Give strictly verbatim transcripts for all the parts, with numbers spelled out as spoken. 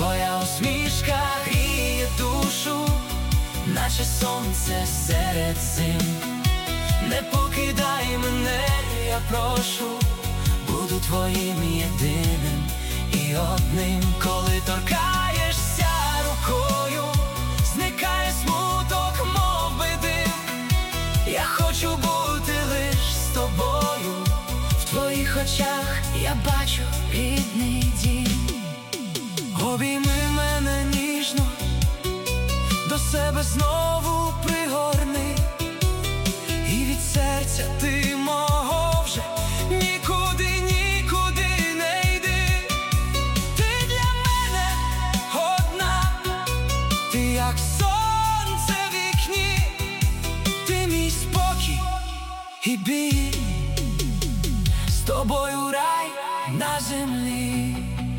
Твоя усмішка гріє душу, наче сонце серед зим. Не покидай мене, я прошу, буду твоїм єдиним і одним. Коли торкаєшся рукою, зникає смуток, мов би дим. Я хочу бути лиш з тобою, в твоїх очах я бачу рідний дім. Обійми мене ніжно, до себе знову пригорни, і від серця ти мого вже нікуди, нікуди не йди. Ти для мене одна, ти як сонце в вікні, ти мій спокій і біль, з тобою рай на землі.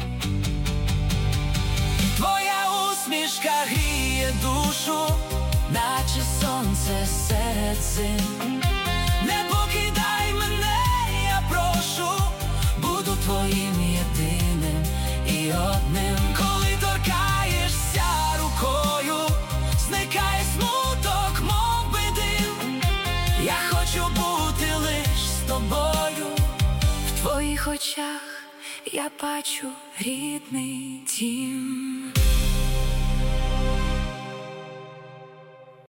Твоя усмішка гріє душу, наче сонце серед зим. Не покидай мене, я прошу, буду твоїм єдиним і одним. Коли торкаєшся рукою, зникає смуток, мов би дим. Я хочу бути лиш з тобою, в твоїх очах я бачу рідний дім.